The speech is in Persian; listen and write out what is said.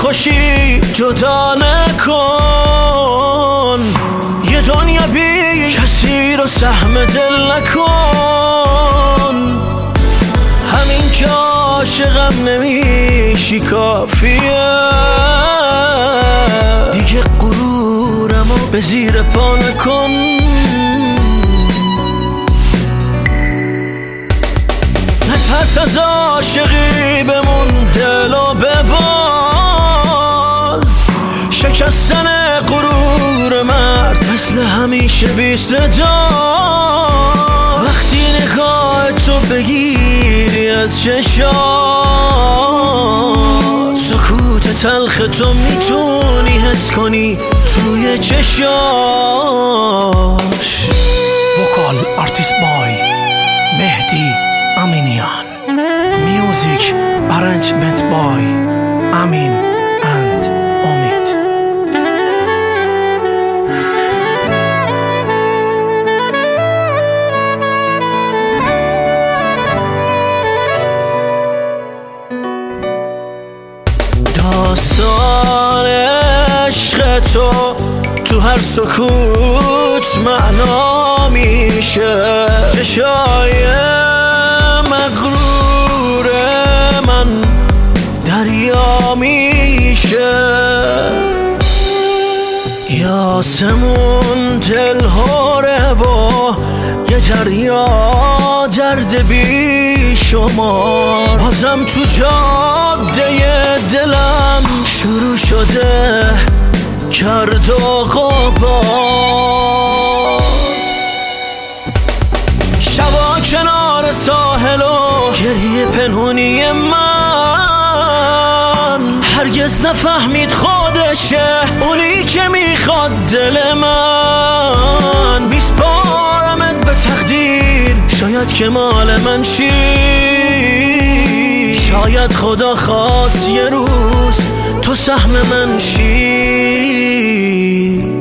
خوشی جدا نکن، یه دنیا بی کسی رو سهم دل نکن. همین که عاشقم نمیشی کافیه، دیگه غرورمو به زیر پا نکن. نترس از عاشقی بمون دلو بباز، شکستن غرور مرد مثل همیشه بی صدا. وقتی نگاه تو بگیری از چشات، سکوت تلخ تو میتونی حس کنی توی چشاش. وکال آرتیست بای مهدی امینیان، میوزیک ارنجمنت بای امین اند امید. داستان عشق تو هر سکوت معنا میشه، چشای مغرور من دریا میشه. یاسمون دل هاره و یه دریا درد بی شمار. بازم تو جاده دلم شروع شده کرد و غبار. شبا کنار ساحل و گریه پنهونی من، هرگز نفهمید خودشه اونی که میخواد دل من. میسپارمت به تقدیر، شاید که مال من شی، شاید خدا خواست یه روز تو سهم من شی.